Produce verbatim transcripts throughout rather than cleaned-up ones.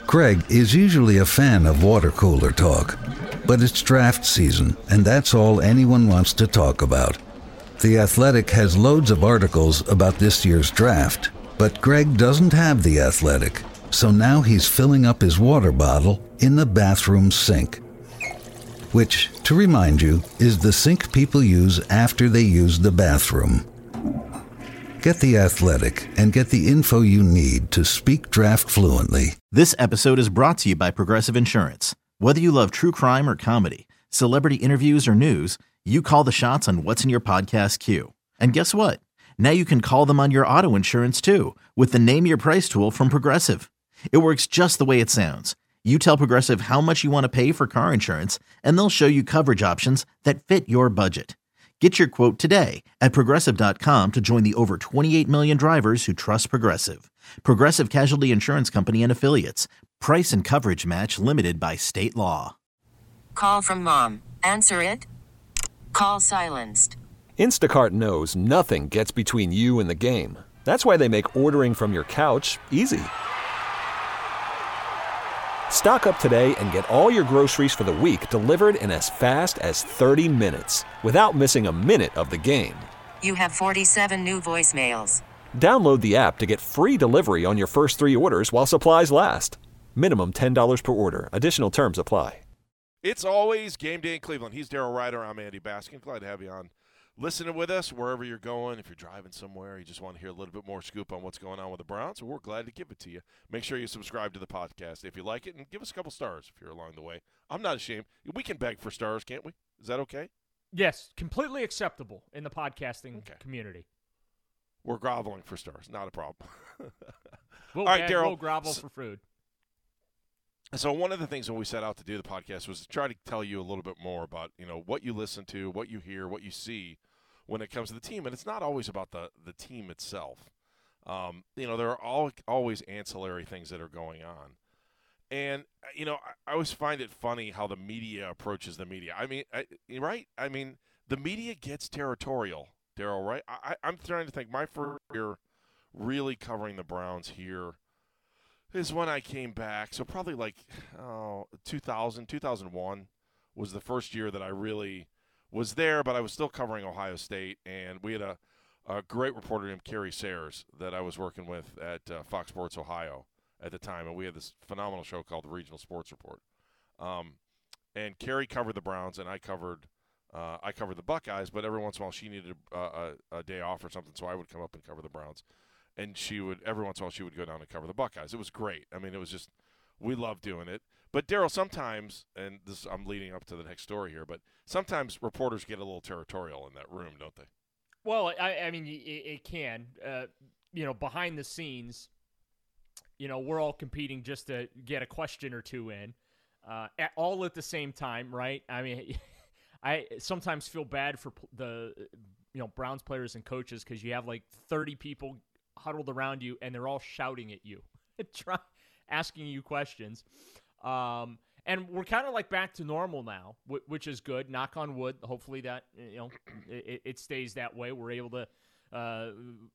Greg is usually a fan of water cooler talk, but it's draft season, and that's all anyone wants to talk about. The Athletic has loads of articles about this year's draft, but Greg doesn't have The Athletic, so now he's filling up his water bottle in the bathroom sink. Which, to remind you, is the sink people use after they use the bathroom. Get The Athletic and get the info you need to speak draft fluently. This episode is brought to you by Progressive Insurance. Whether you love true crime or comedy, celebrity interviews or news, you call the shots on what's in your podcast queue. And guess what? Now you can call them on your auto insurance too with the Name Your Price tool from Progressive. It works just the way it sounds. You tell Progressive how much you want to pay for car insurance, and they'll show you coverage options that fit your budget. Get your quote today at Progressive dot com to join the over twenty-eight million drivers who trust Progressive. Progressive Casualty Insurance Company and Affiliates. Price and coverage match limited by state law. Call from mom. Answer it. Call silenced. Instacart knows nothing gets between you and the game. That's why they make ordering from your couch easy. Stock up today and get all your groceries for the week delivered in as fast as thirty minutes without missing a minute of the game. You have forty-seven new voicemails. Download the app to get free delivery on your first three orders while supplies last. Minimum ten dollars per order. Additional terms apply. It's always game day in Cleveland. He's Daryl Ryder. I'm Andy Baskin. Glad to have you on. Listening with us wherever you're going. If you're driving somewhere, you just want to hear a little bit more scoop on what's going on with the Browns, we're glad to give it to you. Make sure you subscribe to the podcast if you like it, and give us a couple stars if you're along the way. I'm not ashamed. We can beg for stars, can't we? Is that okay? Yes, completely acceptable in the podcasting okay. community. We're groveling for stars. Not a problem. we'll All right, beg, Daryl. We'll grovel so, for food. So one of the things when we set out to do the podcast was to try to tell you a little bit more about, you know, what you listen to, what you hear, what you see when it comes to the team. And it's not always about the, the team itself. Um, you know, there are all, always ancillary things that are going on. And, you know, I, I always find it funny how the media approaches the media. I mean, I, right? I mean, the media gets territorial, Daryl, right? I, I'm trying to think my first year really covering the Browns here is when I came back. So probably like oh, two thousand, two thousand one was the first year that I really was there, but I was still covering Ohio State. And we had a, a great reporter named Carrie Sayers that I was working with at uh, Fox Sports Ohio at the time. And we had this phenomenal show called the Regional Sports Report. Um, and Carrie covered the Browns, and I covered uh, I covered the Buckeyes, but every once in a while she needed a, a, a day off or something, so I would come up and cover the Browns. And she would, every once in a while, she would go down and cover the Buckeyes. It was great. I mean, it was just, we loved doing it. But, Daryl, sometimes, and this I'm leading up to the next story here, but sometimes reporters get a little territorial in that room, don't they? Well, I, I mean, it, it can. Uh, you know, behind the scenes, you know, we're all competing just to get a question or two in, uh, at, all at the same time, right? I mean, I sometimes feel bad for the, you know, Browns players and coaches because you have like thirty people huddled around you and they're all shouting at you, try, asking you questions. Um, and we're kind of like back to normal now, w- which is good. Knock on wood. Hopefully that, you know, it, it stays that way. We're able to uh,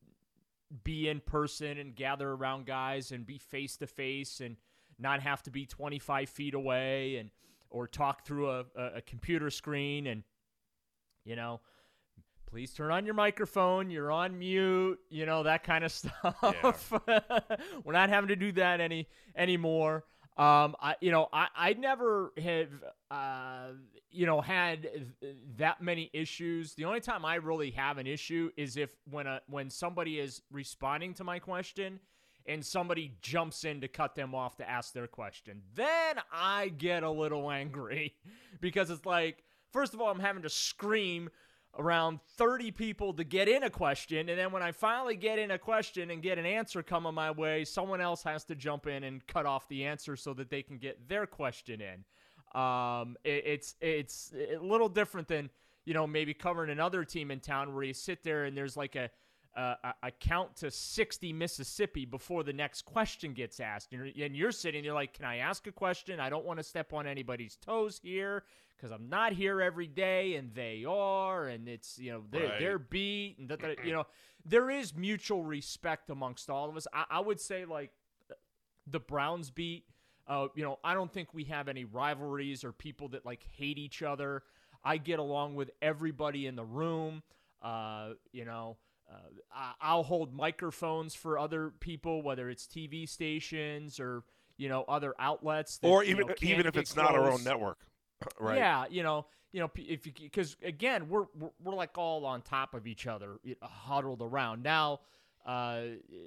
be in person and gather around guys and be face to face and not have to be twenty-five feet away and, or talk through a, a, a computer screen and, you know, please turn on your microphone. You're on mute. You know, that kind of stuff. Yeah. We're not having to do that any anymore. Um, I, you know, I, I never have, uh, you know, had th- that many issues. The only time I really have an issue is if when a when somebody is responding to my question and somebody jumps in to cut them off to ask their question. Then I get a little angry because it's like, first of all, I'm having to scream around thirty people to get in a question, and then when I finally get in a question and get an answer coming my way, someone else has to jump in and cut off the answer so that they can get their question in. Um, it, it's it's a little different than, you know, maybe covering another team in town where you sit there and there's like a a, a count to sixty Mississippi before the next question gets asked, and you're, and you're sitting there like, can I ask a question? I don't want to step on anybody's toes here, because I'm not here every day, and they are, and it's, you know, they're, right. they're beat, and that, that, you know, there is mutual respect amongst all of us. I, I would say, like, the Browns beat, Uh, you know, I don't think we have any rivalries or people that like hate each other. I get along with everybody in the room. Uh, you know, uh, I- I'll hold microphones for other people, whether it's T V stations or, you know, other outlets. That, or you even know, can't even if get it's not our own close. network, right? Yeah, you know, you know, if you because again, we're, we're we're like all on top of each other, you know, huddled around now. Uh,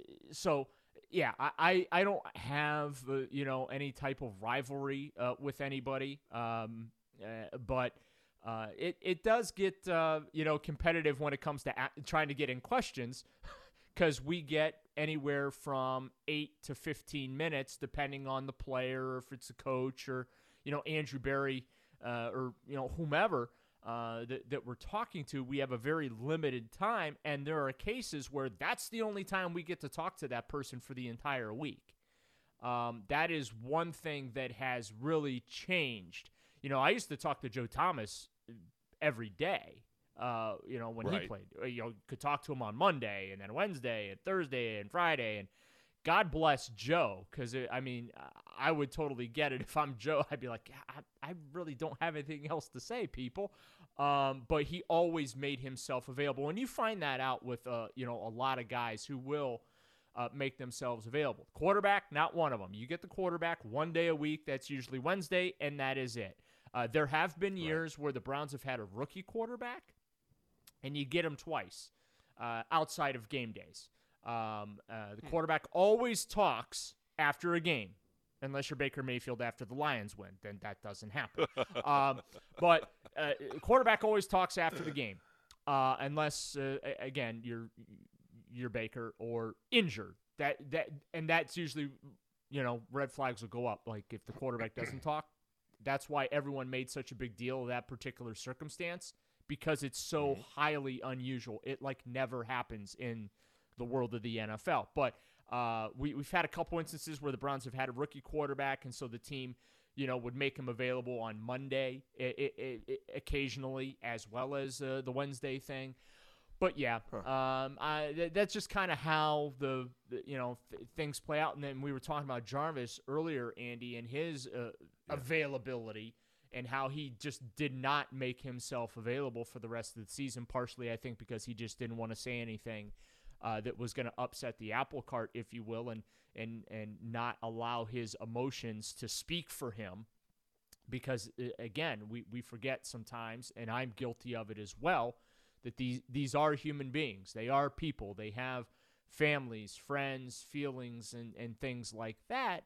so yeah, I I, I don't have uh, you know any type of rivalry uh, with anybody. Um, uh, but uh, it it does get uh, you know competitive when it comes to a- trying to get in questions, because we get anywhere from eight to fifteen minutes depending on the player, or if it's a coach, or you know Andrew Berry. Uh, or you know whomever uh, that, that we're talking to, we have a very limited time, and there are cases where that's the only time we get to talk to that person for the entire week. Um, that is one thing that has really changed. You know, I used to talk to Joe Thomas every day. Uh, you know, when Right. he played, you know, could talk to him on Monday and then Wednesday and Thursday and Friday, and God bless Joe, because, I mean, I would totally get it. If I'm Joe, I'd be like, I, I really don't have anything else to say, people. Um, but he always made himself available. And you find that out with, uh, you know, a lot of guys who will uh, make themselves available. Quarterback, not one of them. You get the quarterback one day a week. That's usually Wednesday, and that is it. Uh, there have been years right. where the Browns have had a rookie quarterback, and you get him twice uh, outside of game days. Um, uh, the quarterback always talks after a game, unless you're Baker Mayfield after the Lions win. Then that doesn't happen. um, but uh, quarterback always talks after the game, uh, unless uh, again you're you're Baker or injured. That that and that's usually, you know, red flags will go up. Like if the quarterback doesn't talk, that's why everyone made such a big deal of that particular circumstance, because it's so mm-hmm. highly unusual. It like never happens in the world of the N F L. But uh, we, we've had a couple instances where the Browns have had a rookie quarterback, and so the team, you know, would make him available on Monday it, it, it, occasionally, as well as uh, the Wednesday thing. But yeah, huh. um, I, th- that's just kind of how the, the you know th- things play out. And then we were talking about Jarvis earlier, Andy, and his uh, yeah. availability, and how he just did not make himself available for the rest of the season. Partially, I think, because he just didn't want to say anything Uh, that was going to upset the apple cart, if you will, and and and not allow his emotions to speak for him. Because uh, again, we, we forget sometimes, and I'm guilty of it as well, that these these are human beings. They are people. They have families, friends, feelings, and, and things like that.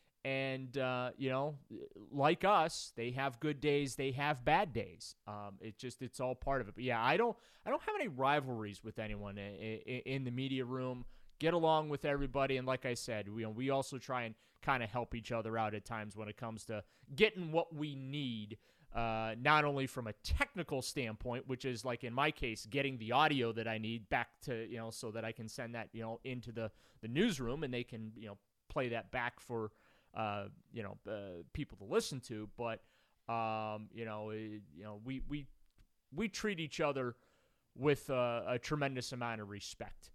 And, uh, you know, like us, they have good days, they have bad days. Um, it just, it's all part of it. But yeah, I don't, I don't have any rivalries with anyone in, in, in the media room. Get along with everybody. And like I said, we, you know, we also try and kind of help each other out at times when it comes to getting what we need, uh, not only from a technical standpoint, which is like in my case, getting the audio that I need back to, you know, so that I can send that, you know, into the, the newsroom, and they can, you know, play that back for, Uh, you know, uh, people to listen to, but um, you know, it, you know, we we we treat each other with uh, a tremendous amount of respect.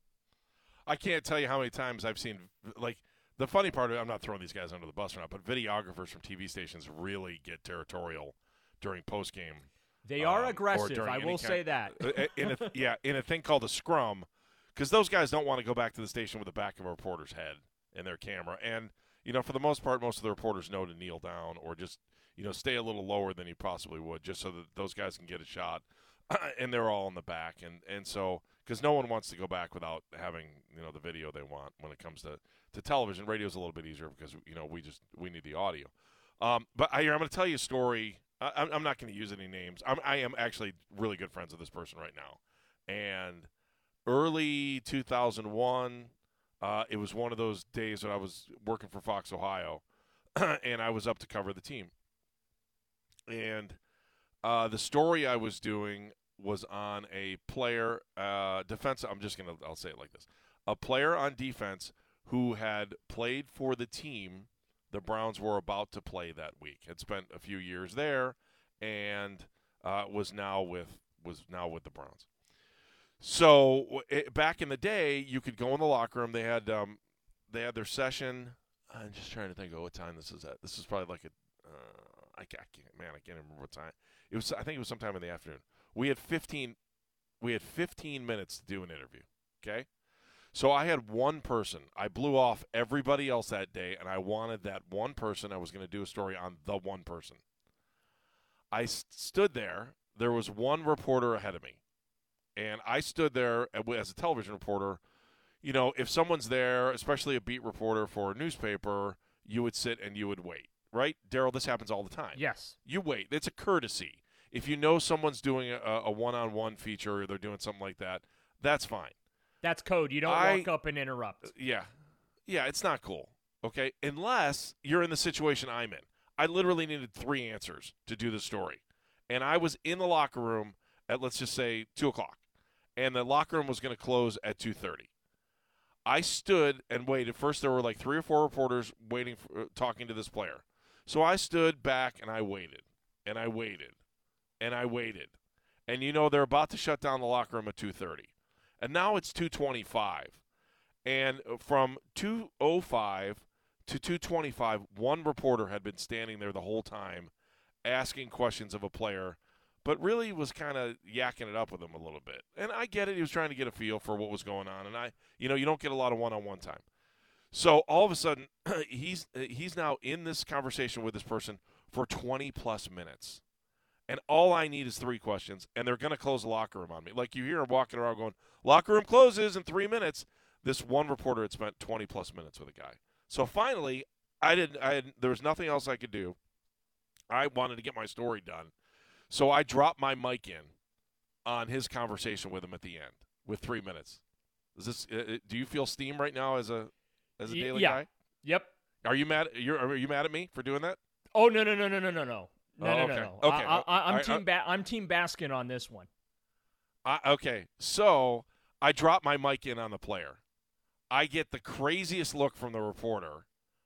I can't tell you how many times I've seen, like, the funny part of it, I'm not throwing these guys under the bus or not, but videographers from T V stations really get territorial during postgame. They are um, aggressive. I will kind, say that. in a, yeah, in a thing called a scrum, because those guys don't want to go back to the station with the back of a reporter's head in their camera, and you know, for the most part, most of the reporters know to kneel down or just, you know, stay a little lower than you possibly would, just so that those guys can get a shot, and they're all in the back. And, and so, because no one wants to go back without having, you know, the video they want when it comes to, to television. Radio's a little bit easier because, you know, we just, we need the audio. Um, but I, I'm going to tell you a story. I, I'm not going to use any names. I'm, I am actually really good friends with this person right now. And early two thousand one, Uh, it was one of those days that I was working for Fox Ohio, and I was up to cover the team. And uh, the story I was doing was on a player, uh, defense. I'm just gonna, I'll say it like this: a player on defense who had played for the team the Browns were about to play that week. Had spent a few years there, and uh, was now with was now with the Browns. So it, back in the day, you could go in the locker room. They had um, they had their session I'm just trying to think of what time this is at. This is probably like a, uh, I, can't, I can't, man, I can't remember what time. It was, I think it was sometime in the afternoon. We had fifteen, we had fifteen minutes to do an interview. Okay, so I had one person. I blew off everybody else that day, and I wanted that one person. I was going to do a story on the one person. I st- stood there. There was one reporter ahead of me, and I stood there as a television reporter. You know, if someone's there, especially a beat reporter for a newspaper, you would sit and you would wait, right? Daryl, this happens all the time. Yes. You wait. It's a courtesy. If you know someone's doing a, a one-on-one feature or they're doing something like that, that's fine. That's code. You don't I, walk up and interrupt. Yeah. Yeah, it's not cool, okay? Unless you're in the situation I'm in. I literally needed three answers to do the story. And I was in the locker room at, let's just say, two o'clock. And the locker room was going to close at two thirty. I stood and waited. First, there were like three or four reporters waiting, for, uh, talking to this player. So I stood back and I waited, and I waited, and I waited. And, you know, they're about to shut down the locker room at two thirty. And now it's two twenty-five. And from two oh five to two twenty-five, one reporter had been standing there the whole time asking questions of a player, but really was kind of yakking it up with him a little bit. And I get it. He was trying to get a feel for what was going on. And, I, you know, you don't get a lot of one-on-one time. So all of a sudden, he's he's now in this conversation with this person for twenty-plus minutes. And all I need is three questions, and they're going to close the locker room on me. Like you hear him walking around going, locker room closes in three minutes. This one reporter had spent twenty-plus minutes with a guy. So finally, I didn't. I had, there was nothing else I could do. I wanted to get my story done. So I dropped my mic in on his conversation with him at the end with three minutes. Is this? Uh, do you feel steam right now as a as a daily yeah. guy? Yep. Are you mad? You're, are you mad at me for doing that? Oh no no no no no no no no Oh, no okay. no no. Okay. I, I, I'm I- team ba- I'm team Baskin on this one. I, okay, so I drop my mic in on the player. I get the craziest look from the reporter,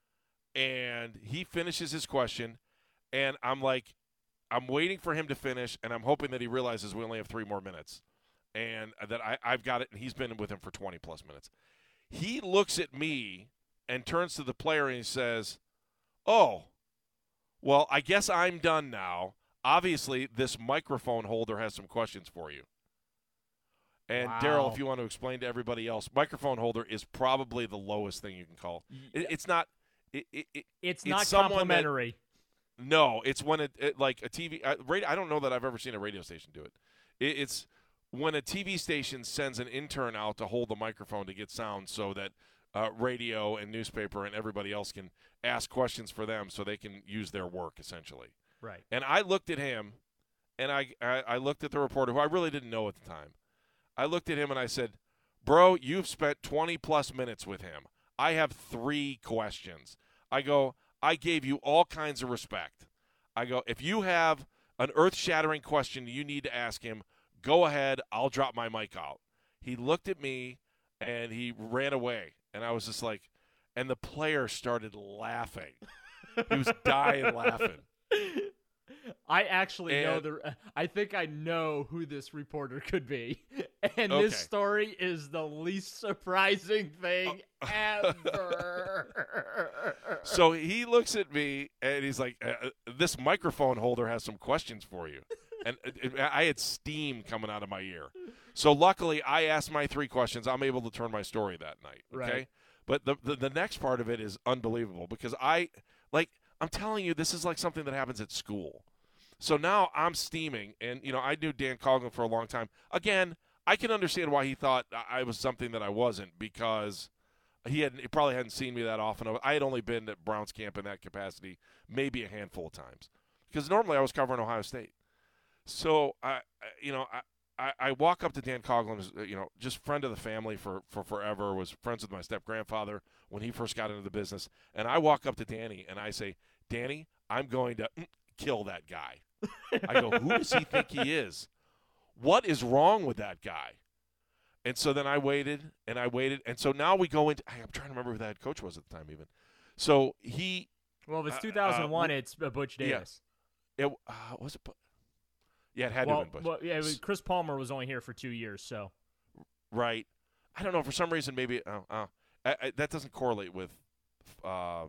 and he finishes his question, and I'm like, I'm waiting for him to finish, and I'm hoping that he realizes we only have three more minutes, and that I, I've got it, and he's been with him for twenty-plus minutes. He looks at me and turns to the player, and he says, oh, well, I guess I'm done now. Obviously, this microphone holder has some questions for you. And, Wow. Daryl, if you want to explain to everybody else, microphone holder is probably the lowest thing you can call. It, it's not it, it, it, It's, it's not someone that- complimentary. No, it's when it, it like a T V uh, radio, I don't know that I've ever seen a radio station do it. it. It's when a T V station sends an intern out to hold the microphone to get sound so that uh, radio and newspaper and everybody else can ask questions for them so they can use their work, essentially. Right. And I looked at him, and I, I, I looked at the reporter, who I really didn't know at the time. I looked at him, and I said, bro, you've spent twenty-plus minutes with him. I have three questions. I go, I gave you all kinds of respect. I go, if you have an earth-shattering question you need to ask him, go ahead. I'll drop my mic out. He looked at me, and he ran away. And I was just like, and the player started laughing. He was dying laughing. I actually know And- the. I think I know who this reporter could be, and Okay. this story is the least surprising thing ever. So he looks at me, and he's like, uh, this microphone holder has some questions for you. And uh, uh, I had steam coming out of my ear. So luckily, I asked my three questions. I'm able to turn my story that night. Okay. Right. But the, the the next part of it is unbelievable because I like I'm telling you, this is like something that happens at school. So now I'm steaming, and you know I knew Dan Coughlin for a long time. Again, I can understand why he thought I was something that I wasn't because he had he probably hadn't seen me that often. I had only been at Browns camp in that capacity maybe a handful of times because normally I was covering Ohio State. So I, I you know I. I, I walk up to Dan Coughlin, you know, just friend of the family for, for forever, was friends with my step-grandfather when he first got into the business. And I walk up to Danny, and I say, Danny, I'm going to mm, kill that guy. I go, who does he think he is? What is wrong with that guy? And so then I waited, and I waited. And so now we go into – I'm trying to remember who the head coach was at the time even. So he – well, if it's uh, two thousand one, uh, it's uh, Butch yeah. Davis. It, uh, was it – yeah, it had well, to have been Butch. well, yeah, it was, Chris Palmer was only here for two years, so Right. I don't know. For some reason, maybe oh, oh, I, I, that doesn't correlate with uh,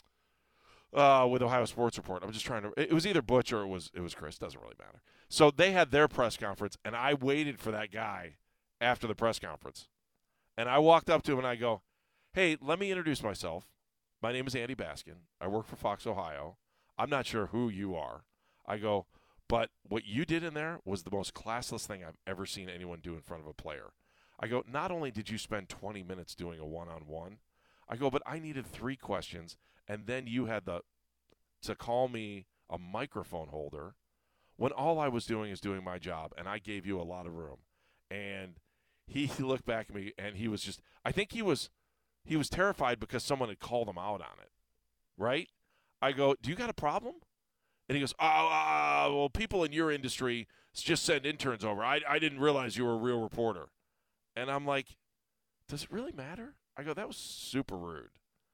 uh, with Ohio Sports Report. I'm just trying to. It was either Butch or it was it was Chris. Doesn't really matter. So they had their press conference, and I waited for that guy after the press conference, and I walked up to him and I go, "Hey, let me introduce myself. My name is Andy Baskin. I work for Fox Ohio. I'm not sure who you are." I go, "But what you did in there was the most classless thing I've ever seen anyone do in front of a player." I go, "Not only did you spend twenty minutes doing a one-on-one, I go, but I needed three questions, and then you had the to call me a microphone holder when all I was doing is doing my job, and I gave you a lot of room." And he looked back at me, and he was just – I think he was he was terrified because someone had called him out on it, right? I go, "Do you got a problem?" And he goes, oh, uh, well, people in your industry just send interns over. I, I didn't realize you were a real reporter." And I'm like, does it really matter? I go, that was super rude.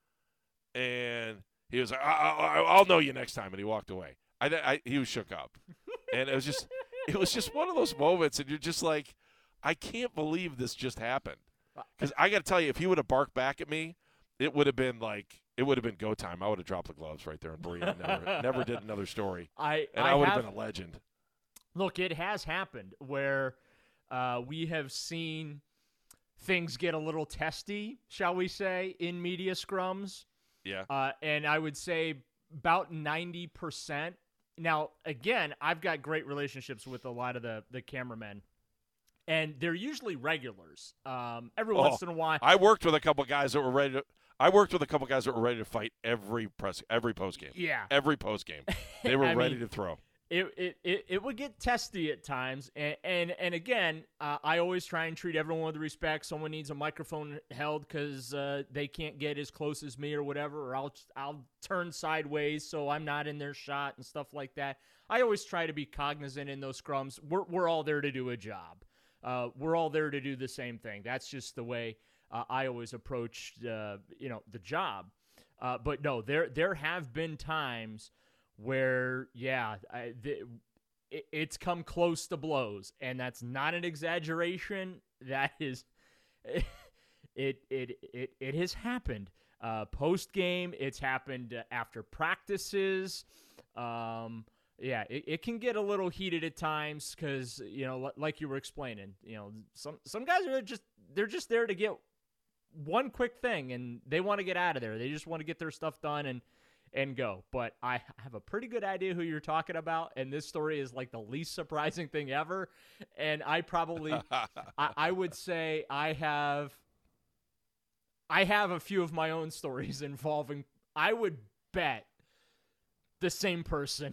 And he was like, I, I, I'll know you next time. And he walked away. I, I, he was shook up. And it was just it was just one of those moments. And you're just like, I can't believe this just happened. Because I got to tell you, if he would have barked back at me, it would have been like, it would have been go time. I would have dropped the gloves right there and Bree never, never did another story. I, and I, I would have have been a legend. Look, it has happened where uh, we have seen things get a little testy, shall we say, in media scrums. Yeah. Uh, and I would say about ninety percent. Now, again, I've got great relationships with a lot of the, the cameramen, and they're usually regulars. Um, every Oh, once in a while. I worked with a couple guys that were ready to I worked with a couple guys that were ready to fight every press every post game. Yeah. Every post game. They were I ready mean, to throw. It, it it it would get testy at times, and and, and again, uh, I always try and treat everyone with respect. Someone needs a microphone held because uh, they can't get as close as me or whatever, or I'll I'll turn sideways so I'm not in their shot and stuff like that. I always try to be cognizant in those scrums. We're we're all there to do a job. Uh, we're all there to do the same thing. That's just the way uh, I always approach uh, you know the job. Uh, but no, there there have been times where, yeah, I, the, it, it's come close to blows, and that's not an exaggeration. That is, it it it it has happened uh, post game. It's happened after practices. Um, yeah, it, it can get a little heated at times because, you know, like you were explaining, you know, some some guys are just they're just there to get one quick thing, and they want to get out of there. They just want to get their stuff done and. and go. But I have a pretty good idea who you're talking about, and this story is like the least surprising thing ever. And I probably, I, I would say I have, I have a few of my own stories involving, I would bet, the same person.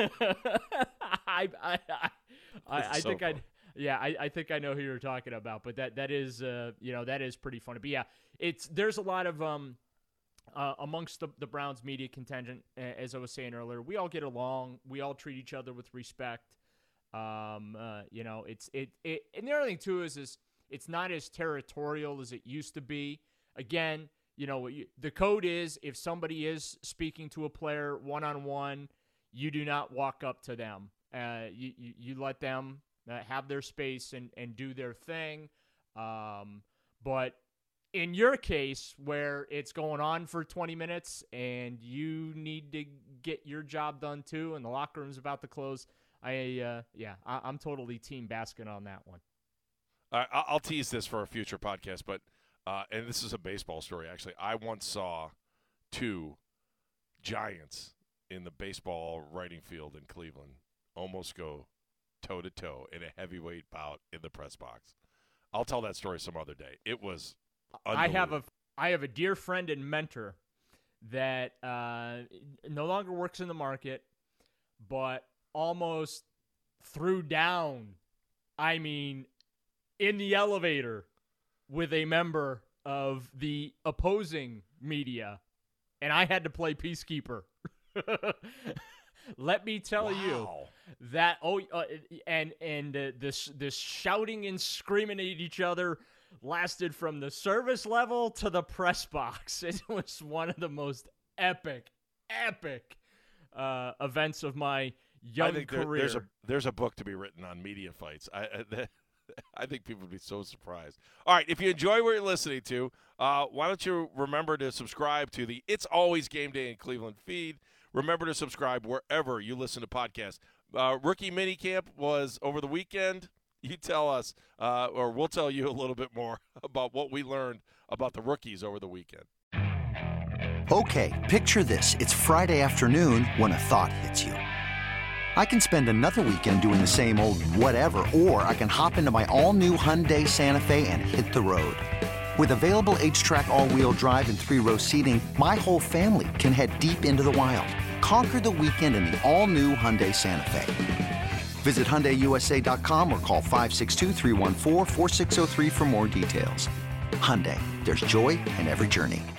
I, I, I, I, I so think funny. I'd, yeah, I, I think I know who you're talking about, but that, that is, uh, you know, that is pretty funny. But yeah, it's, there's a lot of, um, Uh, amongst the, the Browns media contingent, as I was saying earlier, we all get along. We all treat each other with respect. Um, uh, you know, it's it, it. And the other thing too is is it's not as territorial as it used to be. Again, you know, you, the code is if somebody is speaking to a player one on one, you do not walk up to them. Uh, you, you you let them uh, have their space and and do their thing. Um, but in your case, where it's going on for twenty minutes and you need to get your job done too, and the locker room's about to close, I uh, yeah, I, I'm totally team Baskin on that one. Uh, I'll tease this for a future podcast, but uh, and this is a baseball story actually. I once saw two giants in the baseball writing field in Cleveland almost go toe to toe in a heavyweight bout in the press box. I'll tell that story some other day. It was. I have a I have a dear friend and mentor that uh, no longer works in the market, but almost threw down, I mean, in the elevator with a member of the opposing media, and I had to play peacekeeper. Let me tell wow. you that oh uh, and and uh, this this shouting and screaming at each other lasted from the service level to the press box. It was one of the most epic, epic uh, events of my young I think career. there, there's a there's a book to be written on media fights. I, I, I think people would be so surprised. All right, if you enjoy what you're listening to, uh, why don't you remember to subscribe to the It's Always Game Day in Cleveland feed. Remember to subscribe wherever you listen to podcasts. Uh, rookie minicamp was over the weekend. You tell us, uh, or we'll tell you a little bit more about what we learned about the rookies over the weekend. Okay, picture this. It's Friday afternoon when a thought hits you. I can spend another weekend doing the same old whatever, or I can hop into my all-new Hyundai Santa Fe and hit the road. With available H-Track all-wheel drive and three-row seating, my whole family can head deep into the wild. Conquer the weekend in the all-new Hyundai Santa Fe. Visit Hyundai U S A dot com or call five six two, three one four, four six zero three for more details. Hyundai, there's joy in every journey.